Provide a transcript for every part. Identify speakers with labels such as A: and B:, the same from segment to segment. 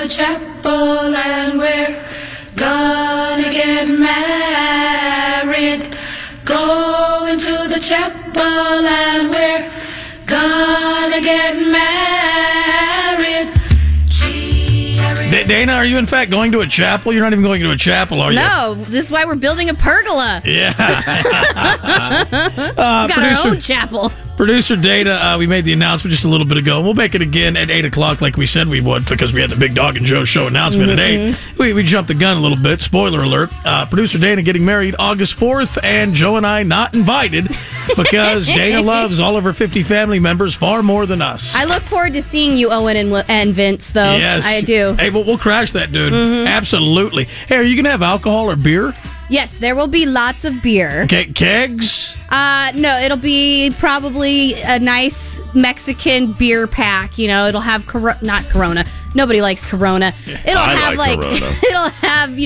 A: the chapel and we're gonna get married. Going to the chapel and we're gonna get married. Gee,
B: Dana, are you in fact going to a chapel? You're not even going to a chapel, are you?
C: No, this is why we're building a pergola.
B: Yeah.
C: We got our own chapel.
B: Producer Dana, we made the announcement just a little bit ago. We'll make it again at 8 o'clock like we said we would because we had the Big Dog and Joe show announcement at 8. We jumped the gun a little bit. Spoiler alert. Producer Dana getting married August 4th, and Joe and I not invited because Dana loves all of her 50 family members far more than us.
C: I look forward to seeing you, Owen and Vince, though.
B: Yes.
C: I do.
B: Hey, we'll crash that, dude. Absolutely. Hey, are you going to have alcohol or beer?
C: Yes, there will be lots of beer.
B: Okay, kegs?
C: No, it'll be probably a nice Mexican beer pack. You know, it'll have not Corona. Nobody likes Corona. It'll have Corona. It'll have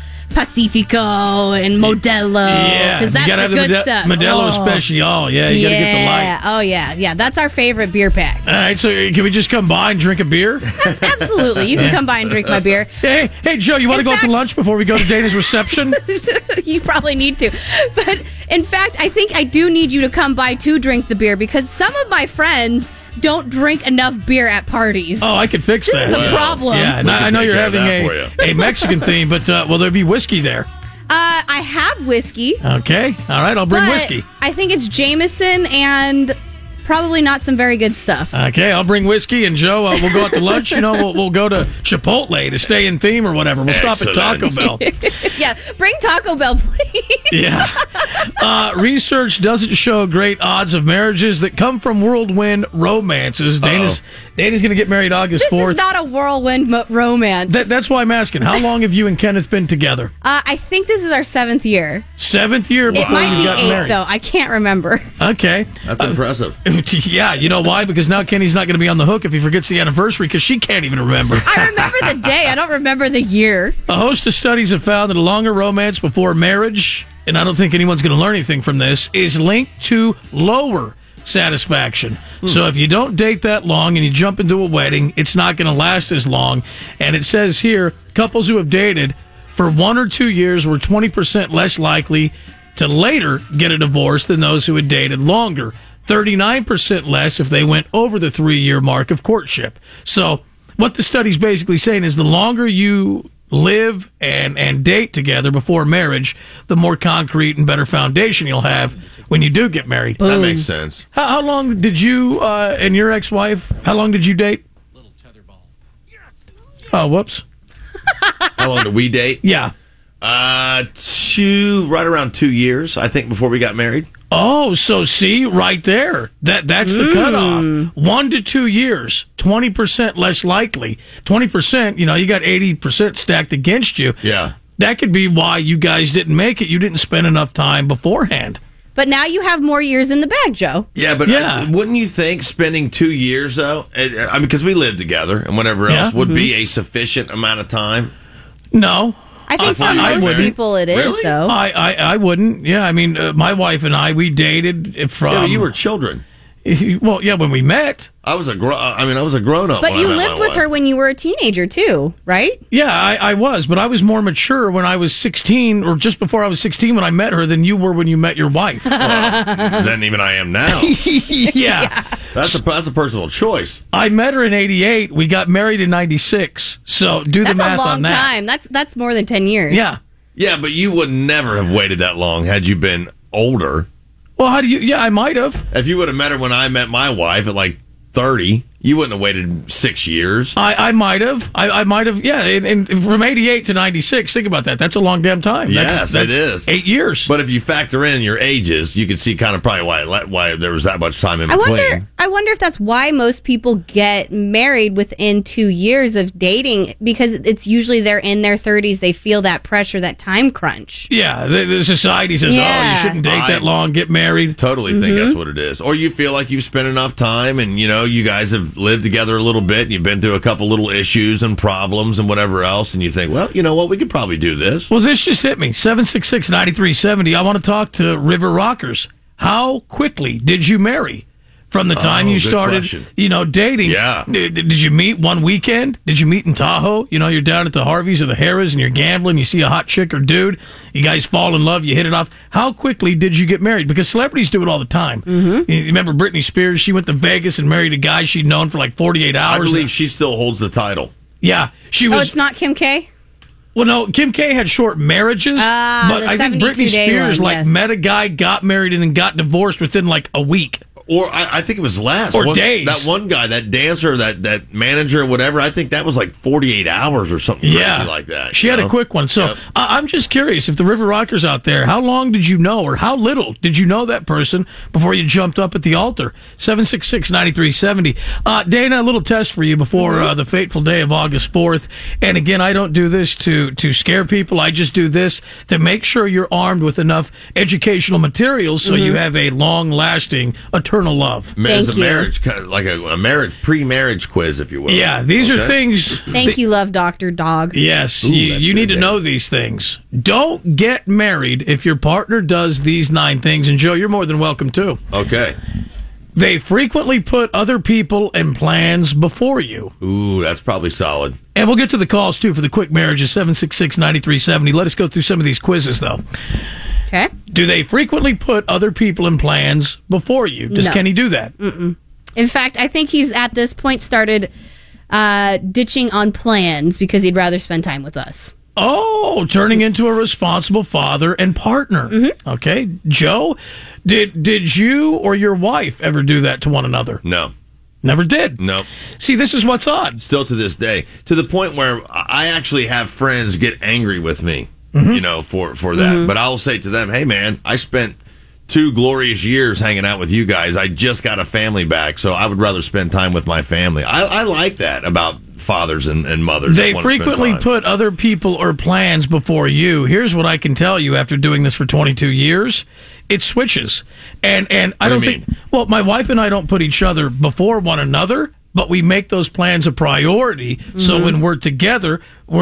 C: Pacifico and Modelo.
B: Yeah,
C: because that's the good stuff.
B: Modelo Especial. Yeah, you got to get the light.
C: Oh yeah. That's our favorite beer pack.
B: All right, so can we just come by and drink a beer?
C: Absolutely, you can come by and drink my beer.
B: Hey, Joe, you want to go out to lunch before we go to Dana's reception?
C: You probably need to. But in fact, I think I do need you to come by to drink the beer because some of my friends don't drink enough beer at parties.
B: Oh, I could fix that.
C: This is a problem.
B: Yeah, and I know you're having a Mexican theme, but will there be whiskey there?
C: I have whiskey.
B: Okay. All right, I'll bring whiskey.
C: I think it's Jameson and probably not some very good stuff.
B: Okay, I'll bring whiskey, and Joe, we'll go out to lunch. We'll go to Chipotle to stay in theme or whatever. We'll stop at Taco Bell.
C: Yeah, bring Taco Bell, please.
B: Yeah. Research doesn't show great odds of marriages that come from whirlwind romances. Dana's going to get married August 4th.
C: This is not a whirlwind romance.
B: That's why I'm asking. How long have you and Kenneth been together?
C: I think this is our 7th year.
B: 7th year before you got married.
C: Though. I can't remember.
B: Okay.
D: That's impressive.
B: Yeah, you know why? Because now Kenny's not going to be on the hook if he forgets the anniversary because she can't even remember.
C: I remember the day. I don't remember the year.
B: A host of studies have found that a longer romance before marriage, and I don't think anyone's going to learn anything from this, is linked to lower satisfaction. So if you don't date that long and you jump into a wedding, it's not going to last as long. And it says here, couples who have dated for 1 or 2 years were 20% less likely to later get a divorce than those who had dated longer. 39% less if they went over the 3-year mark of courtship. So what the study's basically saying is the longer you live and date together before marriage, the more concrete and better foundation you'll have when you do get married.
D: Boom. That makes sense.
B: How long did you and your ex-wife, how long did you date?
E: Little tetherball.
B: Yes. Oh, whoops.
D: How long did we date?
B: Yeah.
D: Right around 2 years, I think, before we got married.
B: Oh, so see, right there. That's the cutoff. 1 to 2 years, 20% less likely. 20%, you got 80% stacked against you.
D: Yeah.
B: That could be why you guys didn't make it. You didn't spend enough time beforehand.
C: But now you have more years in the bag, Joe.
D: Yeah, but wouldn't you think spending 2 years, though, because we lived together and whatever else, would be a sufficient amount of time?
B: No.
C: I think for most people it is,
D: really?
C: though.
B: I wouldn't. Yeah, I mean, my wife and I, we dated from...
D: Yeah, but you were children.
B: Well, yeah, when we met...
D: I was a grown-up.
C: But you lived with her when you were a teenager, too, right?
B: Yeah, I was, but I was more mature when I was 16, or just before I was 16 when I met her, than you were when you met your wife.
D: Than even I am now.
B: Yeah.
D: That's a personal choice.
B: I met her in 88. We got married in 96. So do the math on that.
C: That's a long time. That's more than 10 years.
B: Yeah.
D: Yeah, but you would never have waited that long had you been older.
B: Well, how do you... Yeah, I might have.
D: If you would have met her when I met my wife at like 30, you wouldn't have waited 6 years.
B: I might have. I might have. Yeah, and from 88 to 96, think about that. That's a long damn time.
D: Yes,
B: that's
D: it is.
B: 8 years.
D: But if you factor in your ages, you can see kind of probably why there was that much time in between.
C: I wonder if that's why most people get married within 2 years of dating, because it's usually they're in their 30s. They feel that pressure, that time crunch.
B: Yeah, the society says, oh, you shouldn't date that long, get married.
D: Totally think that's what it is. Or you feel like you've spent enough time and, you guys have lived together a little bit and you've been through a couple little issues and problems and whatever else, and you think, well, you know what, we could probably do this.
B: Well, this just hit me. 766-9370. I want to talk to River Rockers. How quickly did you marry? from the time you started, dating.
D: Yeah.
B: Did you meet one weekend? Did you meet in Tahoe? You're down at the Harveys or the Harrah's and you're gambling. You see a hot chick or dude. You guys fall in love. You hit it off. How quickly did you get married? Because celebrities do it all the time. Mm-hmm. You remember Britney Spears? She went to Vegas and married a guy she'd known for like 48 hours.
D: I believe she still holds the title.
B: Yeah. She was.
C: Oh, it's not Kim K?
B: Well, no, Kim K had short marriages, but I think Britney Spears met a guy, got married, and then got divorced within like a week.
D: Or I think it was less.
B: Or days.
D: That one guy, that dancer, that manager, whatever, I think that was like 48 hours or something crazy like that.
B: She had a quick one. So I'm just curious, if the River Rockers out there, how long did you know or how little did you know that person before you jumped up at the altar? 766-9370. Dana, a little test for you before the fateful day of August 4th. And again, I don't do this to scare people. I just do this to make sure you're armed with enough educational materials so you have a long-lasting eternal love.
D: As a marriage, kind of like a marriage, pre-marriage quiz, if you will.
B: Yeah, these are things.
C: Thank you, Love Dr. Dog.
B: Yes, you need to know these things. Don't get married if your partner does these 9 things. And Joe, you're more than welcome too.
D: Okay.
B: They frequently put other people and plans before you.
D: Ooh, that's probably solid.
B: And we'll get to the calls too for the quick marriages, 766-9370. Let us go through some of these quizzes though.
C: Okay.
B: Do they frequently put other people and plans before you? Does Kenny do that?
C: Mm-mm. In fact, I think he's at this point started ditching on plans because he'd rather spend time with us.
B: Oh, turning into a responsible father and partner. Mm-hmm. Okay. Joe, did you or your wife ever do that to one another?
D: No.
B: Never did?
D: No.
B: See, this is what's odd.
D: Still to this day. To the point where I actually have friends get angry with me. For that. But I'll say to them, hey, man, I spent 2 glorious years hanging out with you guys. I just got a family back, so I would rather spend time with my family. I like that about fathers and mothers.
B: They frequently put other people or plans before you. Here's what I can tell you after doing this for 22 years. It switches. And I don't think... Well, my wife and I don't put each other before one another, but we make those plans a priority. Mm-hmm. So when we're together,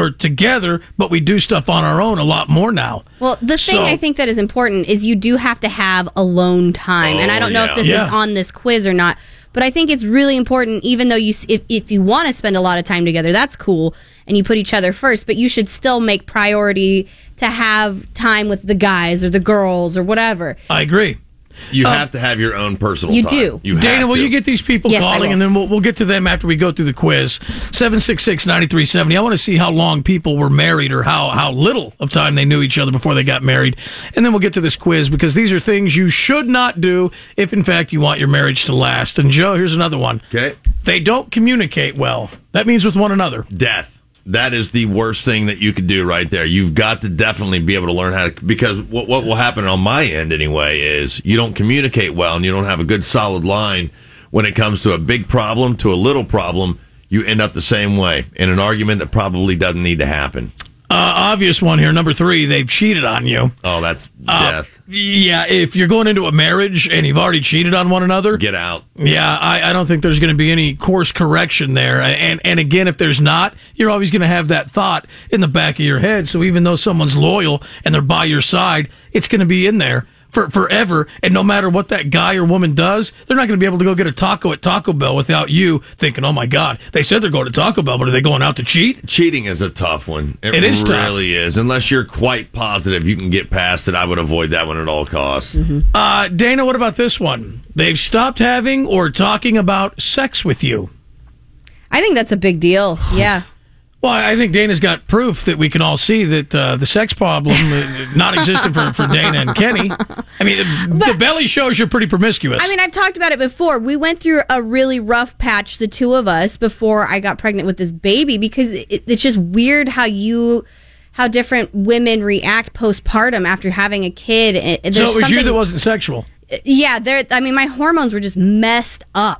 B: but we do stuff on our own a lot more now.
C: Well, the thing I think that is important is you do have to have alone time. And I don't know if this is on this quiz or not, but I think it's really important, even though if you want to spend a lot of time together, that's cool, and you put each other first, but you should still make priority to have time with the guys or the girls or whatever.
B: I agree.
D: You have to have your own personal time.
C: You do.
B: Dana, will you get these people calling, and then we'll get to them after we go through the quiz. 766-9370. I want to see how long people were married or how little of time they knew each other before they got married. And then we'll get to this quiz because these are things you should not do if, in fact, you want your marriage to last. And, Joe, here's another one.
D: Okay.
B: They don't communicate well. That means with one another.
D: Death. That is the worst thing that you could do right there. You've got to definitely be able to learn how to, because what will happen on my end anyway is you don't communicate well and you don't have a good solid line when it comes to a big problem to a little problem. You end up the same way in an argument that probably doesn't need to happen.
B: Obvious one here, number 3, they've cheated on you.
D: Oh, that's death.
B: Yeah, if you're going into a marriage and you've already cheated on one another,
D: get out.
B: Yeah, I don't think there's going to be any course correction there. And again, if there's not, you're always going to have that thought in the back of your head. So even though someone's loyal and they're by your side, it's going to be in there for forever. And no matter what that guy or woman does, they're not going to be able to go get a taco at Taco Bell without you thinking, oh my God, they said they're going to Taco Bell, but are they going out to cheat?
D: Cheating is a tough one. It
B: is
D: really
B: tough.
D: Is. Unless you're quite positive you can get past it, I would avoid that one at all costs.
B: Mm-hmm. Dana, what about this one? They've stopped having or talking about sex with you.
C: I think that's a big deal. Yeah.
B: Well, I think Dana's got proof that we can all see that the sex problem not existent for Dana and Kenny. I mean, the belly shows you're pretty promiscuous.
C: I mean, I've talked about it before. We went through a really rough patch, the two of us, before I got pregnant with this baby, because it's just weird how different women react postpartum after having a kid.
B: So it was you that wasn't sexual?
C: Yeah, my hormones were just messed up.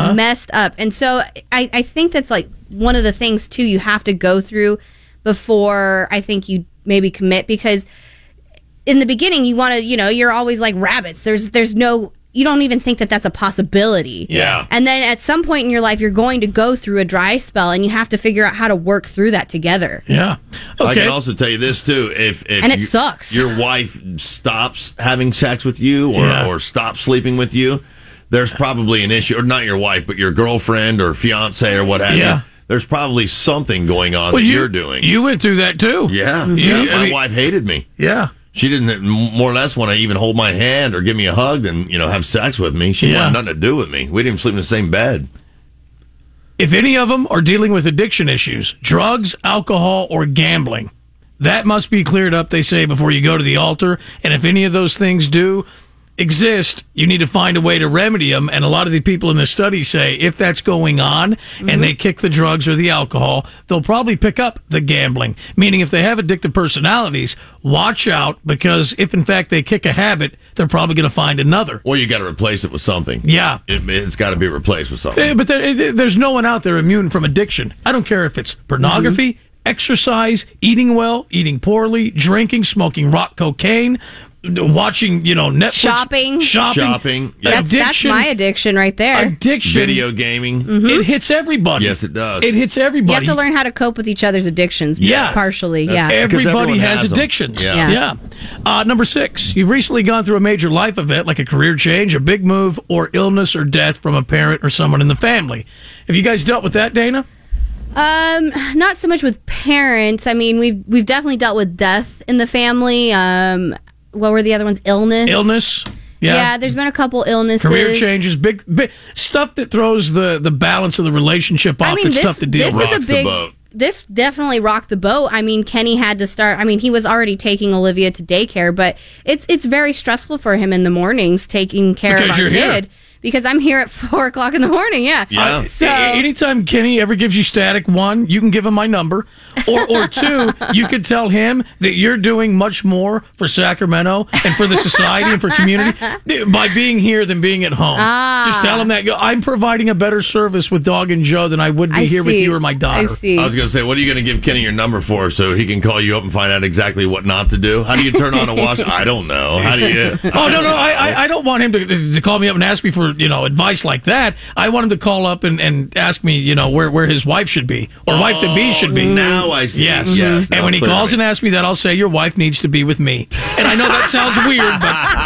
C: And so I think that's like one of the things too you have to go through before I think you maybe commit, because in the beginning you want to, you're always like rabbits. There's no, you don't even think that that's a possibility.
D: Yeah.
C: And then at some point in your life you're going to go through a dry spell and you have to figure out how to work through that together.
B: Yeah. Okay.
D: I can also tell you this too, if
C: and it sucks.
D: Your wife stops having sex with you or stops sleeping with you, there's probably an issue, or not your wife, but your girlfriend or fiance or what have
B: Yeah.
D: you. There's probably something going on that you're doing.
B: You went through that too.
D: Yeah. My wife hated me.
B: Yeah.
D: She didn't more or less want to even hold my hand or give me a hug and, have sex with me. She wanted nothing to do with me. We didn't even sleep in the same bed.
B: If any of them are dealing with addiction issues, drugs, alcohol, or gambling, that must be cleared up, they say, before you go to the altar. And if any of those things do exist, you need to find a way to remedy them. And a lot of the people in this study say if that's going on and they kick the drugs or the alcohol, they'll probably pick up the gambling. Meaning if they have addictive personalities, watch out, because if in fact they kick a habit, they're probably going to find another.
D: Or you got to replace it with something.
B: Yeah.
D: It's got to be replaced with something.
B: But there's no one out there immune from addiction. I don't care if it's pornography, exercise, eating well, eating poorly, drinking, smoking rock cocaine, watching, Netflix.
D: Shopping. Yeah.
C: That's my addiction right there.
B: Addiction.
D: Video gaming.
B: It hits everybody.
D: Yes, it does.
B: It hits everybody.
C: You have to learn how to cope with each other's addictions.
B: Yeah.
C: Partially,
D: That's-
C: yeah.
D: Because
B: Everybody
D: everyone
B: has
D: has them.
B: addictions.
D: Yeah.
B: Number 6, you've recently gone through a major life event like a career change, a big move, or illness or death from a parent or someone in the family. Have you guys dealt with that, Dana?
C: Not so much with parents. I mean, we've definitely dealt with death in the family. What were the other ones? Illness. Yeah, there's been a couple illnesses.
B: Career changes, big stuff that throws the balance of the relationship off. That's tough to deal with.
D: Rocks the boat.
C: This definitely rocked the boat. I mean, Kenny had to start. I mean, he was already taking Olivia to daycare, but it's very stressful for him in the mornings taking care of our kid. Because I'm here at 4 o'clock in the morning,
D: Yeah.
C: So
B: anytime Kenny ever gives you static, 1, you can give him my number, or 2, you could tell him that you're doing much more for Sacramento and for the society and for community by being here than being at home. Just tell him that I'm providing a better service with Dog and Joe than I would be here with you or my daughter.
C: I see.
D: I was going to say, what are you going to give Kenny your number for so he can call you up and find out exactly what not to do? How do you turn on a wash? I don't know. How do you?
B: Oh, no, I don't want him to call me up and ask me for, advice like that. I want him to call up and ask me, where his wife should be or wife-to-be should be.
D: Now I see.
B: Yes.
D: Yes,
B: And when he calls and asks me that, I'll say, your wife needs to be with me. And I know that sounds weird,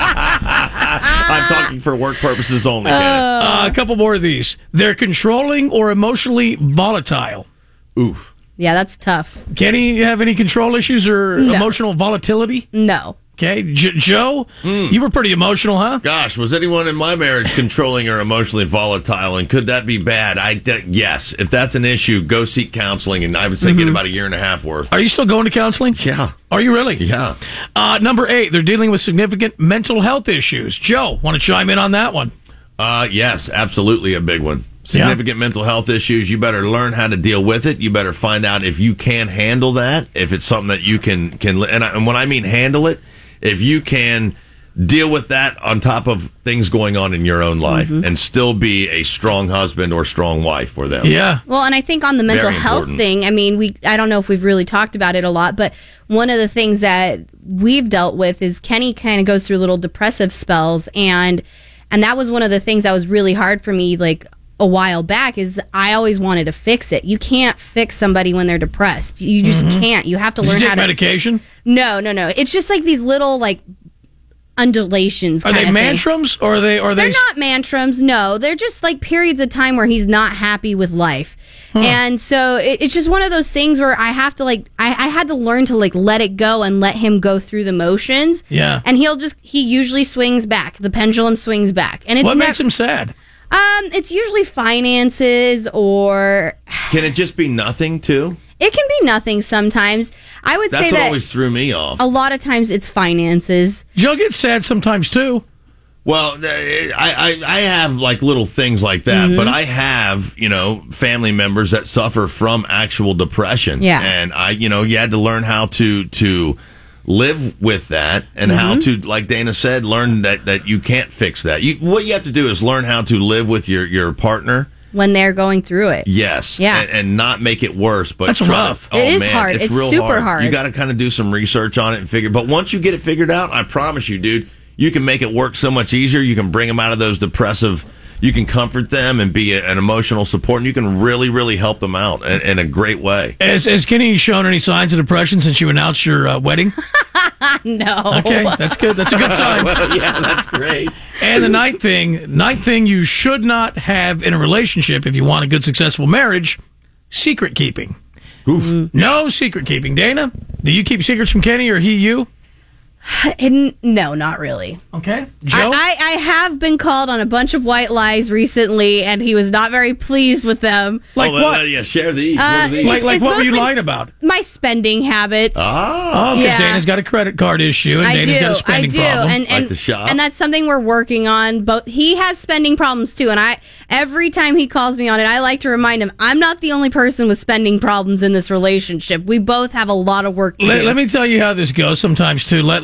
B: but
D: I'm talking for work purposes only, Kenny.
B: a couple more of these. They're controlling or emotionally volatile.
D: Oof.
C: Yeah, that's tough.
B: Kenny, you have any control issues or emotional volatility?
C: No.
B: Okay. Joe, you were pretty emotional, huh?
D: Gosh, was anyone in my marriage controlling or emotionally volatile, and could that be bad? Yes. If that's an issue, go seek counseling, and I would say get about 1.5 years worth.
B: Are you still going to counseling?
D: Yeah.
B: Are you really?
D: Yeah.
B: Number 8, they're dealing with significant mental health issues. Joe, want to chime in on that one?
D: Yes, absolutely a big one. Significant mental health issues. You better learn how to deal with it. You better find out if you can handle that, if it's something that you can and when I mean handle it, if you can deal with that on top of things going on in your own life and still be a strong husband or strong wife for them.
B: Yeah.
C: Well, and I think on the mental
D: Very
C: health
D: important.
C: thing, I mean, I don't know if we've really talked about it a lot, but one of the things that we've dealt with is Kenny kind of goes through little depressive spells, and that was one of the things that was really hard for me, like a while back, is I always wanted to fix it. You can't fix somebody when they're depressed. You just can't. You have to
B: Did you
C: learn
B: take
C: how to
B: medication?
C: No. It's just like these little like undulations.
B: Are
C: kind
B: they
C: of thing.
B: mantrams or are they?
C: They're not mantrams. No, they're just like periods of time where he's not happy with life. And so it's just one of those things where I have to I had to learn to let it go and let him go through the motions.
B: Yeah.
C: And he usually swings back. The pendulum swings back. And it's
B: What makes him sad?
C: It's usually finances, or
D: Can it just be nothing too?
C: it can be nothing sometimes. I would
D: That's
C: say
D: what
C: that
D: always threw me off.
C: a lot of times it's finances.
B: Joe gets sad sometimes too.
D: Well, I have like little things like that, but I have, family members that suffer from actual depression.
C: Yeah.
D: And you had to learn how to live with that and how to, like Dana said, learn that you can't fix that. What you have to do is learn how to live with your partner.
C: When they're going through it.
D: Yes.
C: Yeah.
D: And not make it worse. But
B: That's rough.
C: It is hard. It's
D: real
C: super hard.
D: You got to kind of do some research on it and figure. But once you get it figured out, I promise you, dude, you can make it work so much easier. You can bring them out of those depressive. You can comfort them and be an emotional support, and you can really, really help them out in a great way.
B: Has Kenny shown any signs of depression since you announced your wedding?
C: No.
B: Okay, that's good. That's a good sign.
D: Well, yeah, that's great.
B: And the ninth thing you should not have in a relationship if you want a good, successful marriage, secret keeping.
D: Oof.
B: No secret keeping. Dana, do you keep secrets from Kenny or he you?
C: No, not really.
B: Okay. Joe?
C: I have been called on a bunch of white lies recently, and he was not very pleased with them.
B: Like what?
D: Yeah, share these. What are these?
B: Like
C: It's
B: what were you
C: mostly
B: lying about?
C: My spending habits.
B: Oh, because
C: Yeah.
B: Dana's got a credit card issue and
C: I
B: Dana's
C: do,
B: got a spending problem.
C: and
D: Like the shop?
C: and that's something we're working on. But he has spending problems too, and every time he calls me on it, I like to remind him I'm not the only person with spending problems in this relationship. We both have a lot of work to do.
B: Let me tell you how this goes sometimes too. Let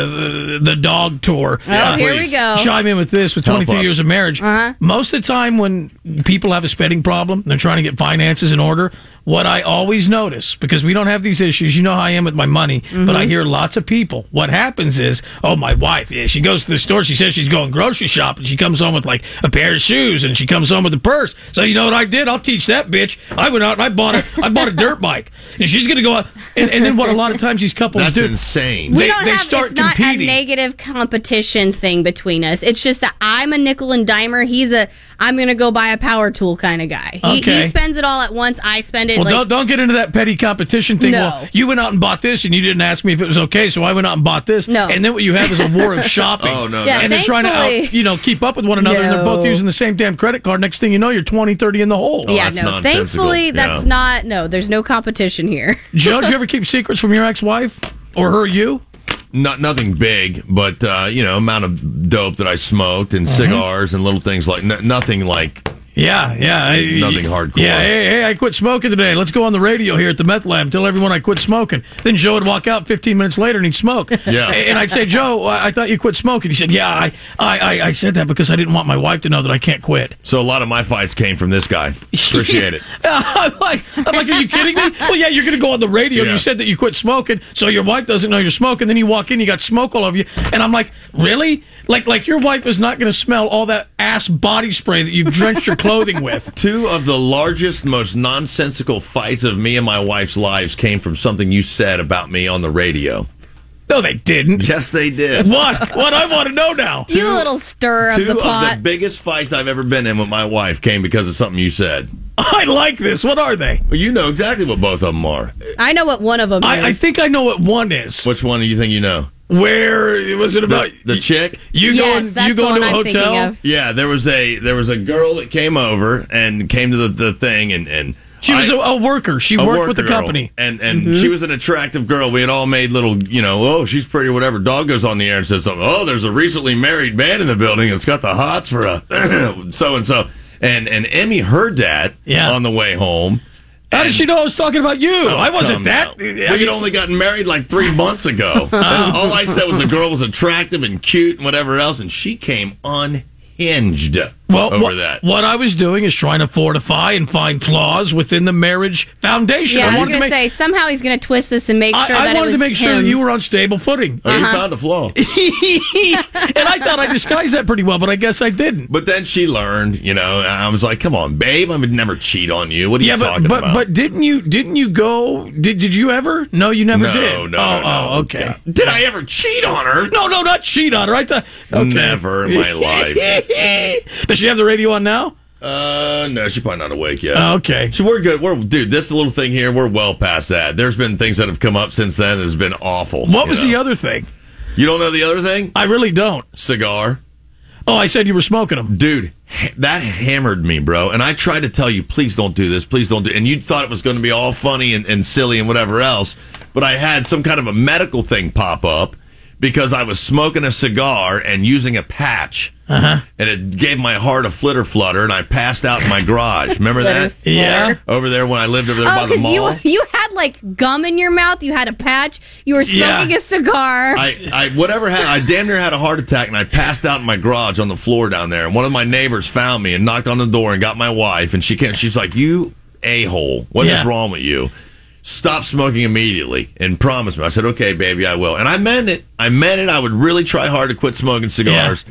B: the dog tour.
C: Oh, here we
D: please.
C: go.
B: Chime in with this with
D: Help
B: 22
D: us.
B: years of marriage.
C: Uh-huh.
B: Most of the time when people have a spending problem, they're trying to get finances in order. What I always notice, because we don't have these issues, you know how I am with my money, but I hear lots of people. What happens is, oh, my wife, yeah, she goes to the store, she says she's going grocery shopping, she comes home with like a pair of shoes, and she comes home with a purse. So you know what I did? I'll teach that bitch. I went out and I bought a dirt bike, and she's going to go out. And then what a lot of times these couples
D: That's
B: do.
D: insane.
C: We
B: They-
C: don't
B: they
C: have.
B: start
C: It's not
B: competing.
C: a negative competition thing between us. It's just that I'm a nickel and dimer. He's a I'm going to go buy a power tool kind of guy. He
B: Okay.
C: spends it all at once. I spend it.
B: Well,
C: like,
B: don't get into that petty competition thing.
C: No.
B: Well, you went out and bought this, and you didn't ask me if it was okay, so I went out and bought this.
C: No.
B: And then what you have is a war of shopping.
D: Oh, no.
C: Yeah,
B: And they're trying to
C: thankfully-
B: keep up with one another, and they're both
C: No.
B: using the same damn credit card. Next thing you know, you're 20, 30 in the hole.
C: yeah,
D: that's
C: no.
D: nonsensical.
C: Thankfully, that's
D: Yeah.
C: not. No, there's no competition here.
B: Joe, did you ever keep secrets from your ex-wife or her you?
D: Nothing big, but amount of dope that I smoked and cigars and little things like nothing like.
B: Yeah.
D: Nothing hardcore.
B: Yeah, hey, I quit smoking today. Let's go on the radio here at the meth lab. Tell everyone I quit smoking. Then Joe would walk out 15 minutes later and he'd smoke.
D: Yeah.
B: And I'd say, Joe, I thought you quit smoking. He said, yeah, I said that because I didn't want my wife to know that I can't quit.
D: So a lot of my fights came from this guy. Appreciate it.
B: I'm like, are you kidding me? Well, yeah, you're going to go on the radio.
D: Yeah.
B: You said that you quit smoking, so your wife doesn't know you're smoking. Then you walk in, you got smoke all over you. And I'm like, really? Like your wife is not going to smell all that ass body spray that you've drenched your clothing with.
D: Two of the largest, most nonsensical fights of me and my wife's lives came from something you said about me on the radio.
B: No, they didn't.
D: Yes, they did.
B: What? What? I want to know now.
C: You little stir of
D: Two
C: the
D: of
C: pot.
D: the biggest fights I've ever been in with my wife came because of something you said.
B: I like this. What are they?
D: Well, you know exactly what both of them are.
C: I know what one of them is.
B: I think I know what one is.
D: Which one do you think you know?
B: Where was it about?
D: The chick?
B: You
C: Yes,
B: going?
C: that's
B: You
C: the
B: going
C: one
B: to a
C: I'm thinking
B: hotel?
C: of.
D: Yeah, there was a girl that came over and came to the thing and
B: She was a worker. She
D: a
B: worked with the
D: worker girl.
B: company.
D: And she was an attractive girl. We had all made little, oh, she's pretty or whatever. Dog goes on the air and says something. Oh, there's a recently married man in the building that's got the hots for a so-and-so. And Emmy heard that on the way home.
B: How did she know I was talking about you? I wasn't that.
D: We had only gotten married like 3 months ago. And all I said was the girl was attractive and cute and whatever else, and she came unhinged over that.
B: What I was doing is trying to fortify and find flaws within the marriage foundation.
C: Yeah, I was
B: wanted
C: going to say, somehow he's going to twist this and make sure
B: I
C: that it
B: wanted
C: was
B: to make sure
C: him.
B: that you were on stable footing.
D: Oh, you found a flaw.
B: And I thought I disguised that pretty well, but I guess I didn't.
D: But then she learned, and I was like, come on, babe, I would never cheat on you. What are you talking about?
B: But didn't you go? Did you ever? No, you never did.
D: No.
B: Okay.
D: Did I ever cheat on her?
B: No, not cheat on her. I thought okay.
D: Never in my life.
B: Does she have the radio on now?
D: No, she's probably not awake yet.
B: Okay.
D: So we're good. Dude, this little thing here, we're well past that. There's been things that have come up since then that has been awful.
B: What was the other thing?
D: You don't know the other thing?
B: I really don't.
D: Cigar.
B: Oh, I said you were smoking them.
D: Dude, that hammered me, bro. And I tried to tell you, please don't do this. Please don't do. And you thought it was going to be all funny and silly and whatever else. But I had some kind of a medical thing pop up because I was smoking a cigar and using a patch. And it gave my heart a flutter, and I passed out in my garage. Remember that?
B: Yeah.
D: Over there when I lived over there by the mall.
C: because you had like gum in your mouth, you had a patch, you were smoking a cigar.
D: I whatever happened, I damn near had a heart attack, and I passed out in my garage on the floor down there. And one of my neighbors found me and knocked on the door and got my wife, and she's like, "You a-hole, what is wrong with you? Stop smoking immediately," and promised me. I said, "Okay, baby, I will." And I meant it. I would really try hard to quit smoking cigars.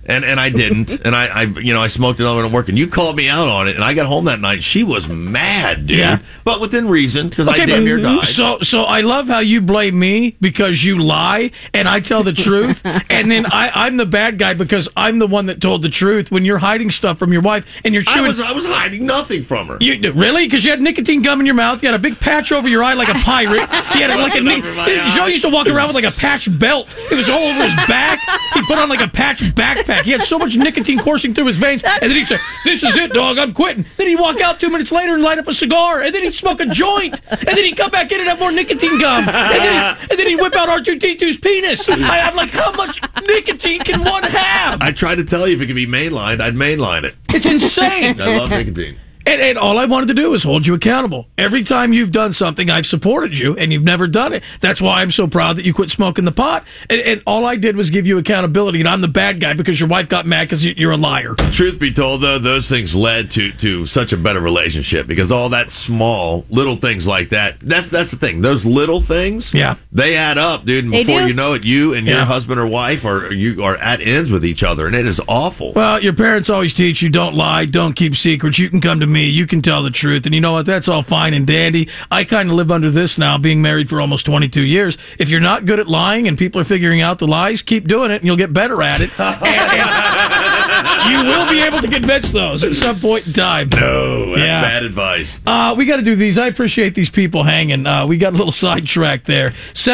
D: And I didn't, and I smoked it on at work, and you called me out on it, and I got home that night. She was mad, dude,
B: Yeah.
D: but within reason, because I damn near died.
B: So I love how you blame me because you lie and I tell the truth, and then I'm the bad guy because I'm the one that told the truth when you're hiding stuff from your wife and you're chewing.
D: I was hiding nothing from her.
B: You really? Because you had nicotine gum in your mouth, you had a big patch over your eye like a pirate. He had Joe used to walk around with like a patch belt. It was all over his back. He put on like a patch backpack. He had so much nicotine coursing through his veins, and then he'd say, "This is it, dog. I'm quitting." Then he'd walk out 2 minutes later and light up a cigar, and then he'd smoke a joint, and then he'd come back in and have more nicotine gum, and then he'd whip out R2-D2's penis. I'm like, how much nicotine can one have?
D: I tried to tell you if it could be mainlined, I'd mainline it.
B: It's insane.
D: I love nicotine.
B: And all I wanted to do is hold you accountable. Every time you've done something, I've supported you, and you've never done it. That's why I'm so proud that you quit smoking the pot. And all I did was give you accountability, and I'm the bad guy because your wife got mad because you're a liar.
D: Truth be told, though, those things led to such a better relationship because all that small, little things like that, that's the thing. Those little things,
B: yeah,
D: they add up, dude. And
C: they
D: before
C: do.
D: you know it, you and your husband or wife are at ends with each other, and it is awful.
B: Well, your parents always teach you don't lie, don't keep secrets. You can come to me, you can tell the truth. And you know what? That's all fine and dandy. I kind of live under this now, being married for almost 22 years. If you're not good at lying and people are figuring out the lies, keep doing it and you'll get better at it. And you will be able to convince those at some point in time.
D: No, that's bad advice.
B: We got to do these. I appreciate these people hanging. We got a little sidetracked there.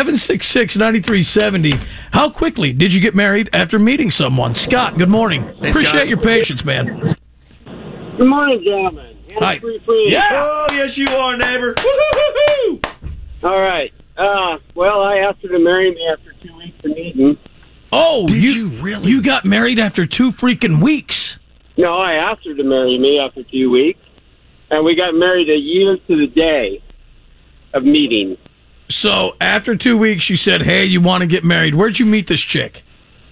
B: 766-9370. How quickly did you get married after meeting someone? Scott, good morning.
D: Hey,
B: Appreciate
D: Scott.
B: your patience, man.
E: Good morning, gentlemen.
B: Hi.
E: Free.
B: Yeah.
D: Oh, yes, you are, neighbor. Woo-hoo-hoo-hoo.
E: All right. Well, I asked her to marry me after 2 weeks of meeting.
B: Oh,
D: Did you really?
B: You got married after 2 freaking weeks.
E: No, I asked her to marry me after 2 weeks, and we got married a year to the day of meeting.
B: So after 2 weeks, you said, "Hey, you want to get married?" Where'd you meet this chick?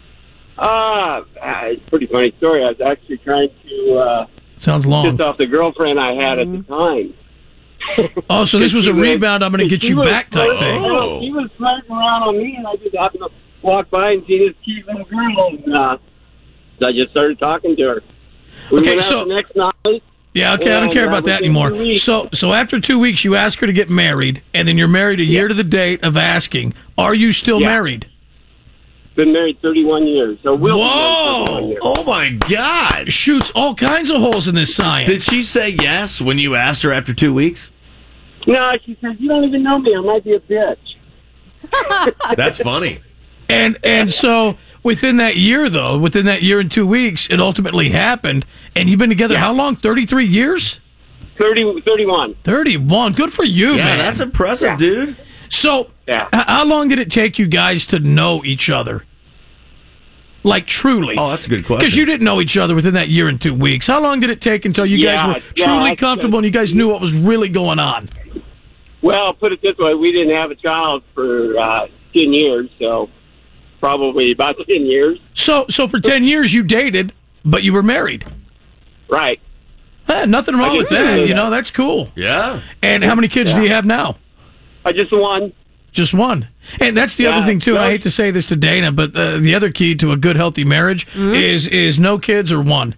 E: It's a pretty funny story. I was actually trying to
B: Sounds long.
E: piss off the girlfriend I had at the time.
B: Oh, so this was a rebound. I'm going to get
E: She
B: you
E: was
B: back type
E: flirting-
B: thing.
E: well, She was flirting around on me, and I just happened to walk by and see this cute little girl, and I just started talking to her. We
B: Okay,
E: went
B: so-
E: out the next night.
B: Yeah, okay, I don't care about that anymore. So after 2 weeks, you ask her to get married, and then you're married a year to the date of asking. Are you still
E: Yeah.
B: married?
E: Been married 31 years. So we'll be married
B: Whoa!
E: 31 years.
D: Oh, my God.
B: Shoots all kinds of holes in this science.
D: Did she say yes when you asked her after 2 weeks?
E: No, she says, you don't even know me. I might be a bitch.
D: That's funny.
B: And so within that year, though, within that year and 2 weeks, it ultimately happened. And you've been together how long? 33 years?
E: 31.
B: 31. Good for you,
D: Yeah,
B: man.
D: that's impressive, dude.
B: So,
E: Yeah.
B: how long did it take you guys to know each other? Like, truly.
D: Oh, that's a good question.
B: Because you didn't know each other within that year and 2 weeks. How long did it take until you guys were truly comfortable and you guys knew what was really going on?
E: Well, put it this way. We didn't have a child for 10 years, so probably about 10 years.
B: So for 10 years, you dated, but you were married.
E: Right.
B: Nothing wrong with that. You know, that's cool.
D: Yeah.
B: And how many kids do you have now?
E: Just one.
B: Just one. And that's the other thing, too. And I hate to say this to Dana, but the other key to a good, healthy marriage is no kids or one.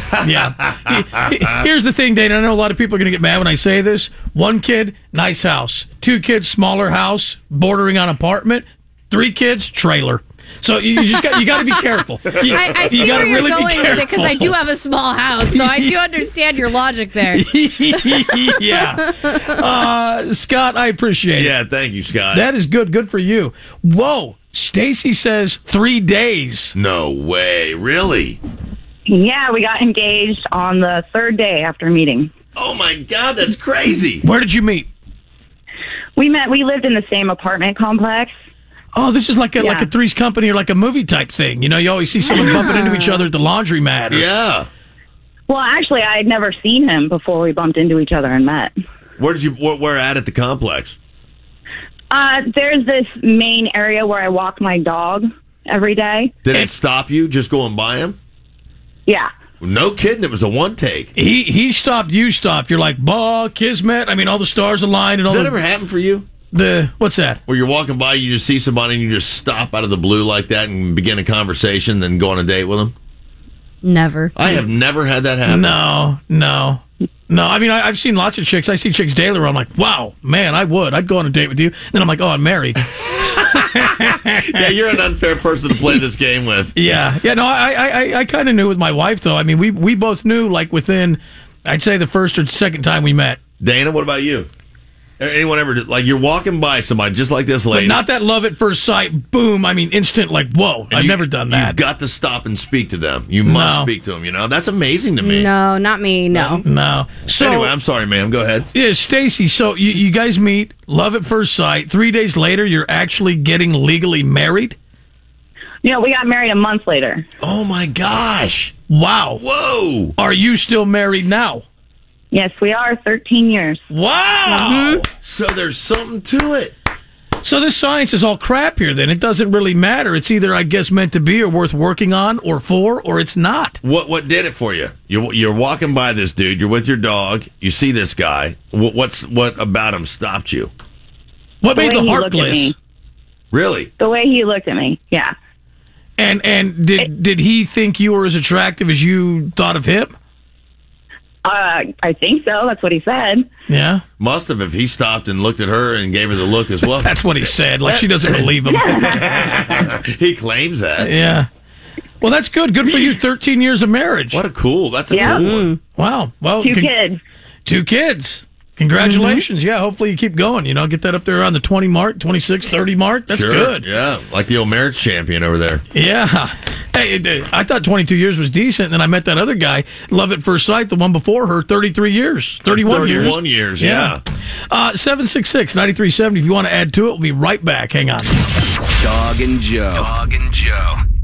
B: Yeah. Here's the thing, Dana. I know a lot of people are going to get mad when I say this. 1 kid, nice house. 2 kids, smaller house, bordering on apartment. 3 kids, trailer. So you just got to be careful.
C: I see where you're going with it because I do have a small house, so I do understand your logic there.
B: Yeah. Scott, I appreciate it.
D: Yeah, thank you, Scott.
B: That is good. Good for you. Whoa. Stacy says 3 days.
D: No way. Really?
F: Yeah, we got engaged on the 3rd day after meeting.
D: Oh, my God, that's crazy.
B: Where did you meet?
F: We lived in the same apartment complex.
B: Oh, this is like a Three's Company or like a movie type thing. You know, you always see someone bumping into each other at the laundromat.
D: Yeah.
F: Well, actually, I had never seen him before we bumped into each other and met.
D: Where at the complex?
F: There's this main area where I walk my dog every day.
D: Did it stop you just going by him?
F: Yeah.
D: No kidding. It was a one take.
B: He stopped, you stopped. You're like, bah, kismet. I mean, all the stars aligned and all
D: Does that
B: the...
D: ever happen for you?
B: What's that?
D: Where you're walking by, you just see somebody and you just stop out of the blue like that and begin a conversation, then go on a date with them?
C: Never.
D: I have never had that happen.
B: No. I mean, I've seen lots of chicks. I see chicks daily where I'm like, wow, man, I'd go on a date with you. Then I'm like, oh, I'm married.
D: Yeah, you're an unfair person to play this game with.
B: Yeah. No, I kind of knew with my wife, though. I mean, we both knew, like, within, I'd say, the first or second time we met.
D: Dana, what about you? Anyone ever, like, you're walking by somebody just like this lady.
B: But not that love at first sight, boom, I mean, instant, like, whoa, I've never done that.
D: You've got to stop and speak to them. You must speak to them, you know? That's amazing to me.
C: No, not me, no.
B: So,
D: anyway, I'm sorry, ma'am. Go ahead.
B: Yeah, Stacy, so you guys meet, love at first sight. 3 days later, you're actually getting legally married?
F: We got married a month later.
D: Oh, my gosh.
B: Wow.
D: Whoa.
B: Are you still married now?
F: Yes, we are 13 years.
B: Wow.
D: So there's something to it.
B: So this science is all crap here, then. It doesn't really matter. It's either, I guess, meant to be or worth working on or for, or it's not.
D: What did it for you? You're walking by this dude. You're with your dog. You see this guy. What about him stopped you?
B: What made the heart bliss?
D: Really?
F: The way he looked at me, yeah.
B: And did he think you were as attractive as you thought of him?
F: I think so. That's what he said.
B: Yeah.
D: Must have if he stopped and looked at her and gave her the look as well.
B: That's what he said. Like she doesn't believe him.
D: He claims that.
B: Yeah. Well, that's good. Good for you. 13 years of marriage.
D: That's a cool one.
B: Wow. Well,
F: Two kids.
B: 2 kids. Congratulations. Yeah, hopefully you keep going. Get that up there around the 20 mark, 26, 30 mark. That's good.
D: Yeah, like the old marriage champion over there.
B: Yeah. Hey, I thought 22 years was decent, and then I met that other guy, love at first sight, the one before her, 33 years. 31 years.
D: 31 years, yeah.
B: 766-9370. If you want to add to it, we'll be right back. Hang on.
G: Dog and Joe.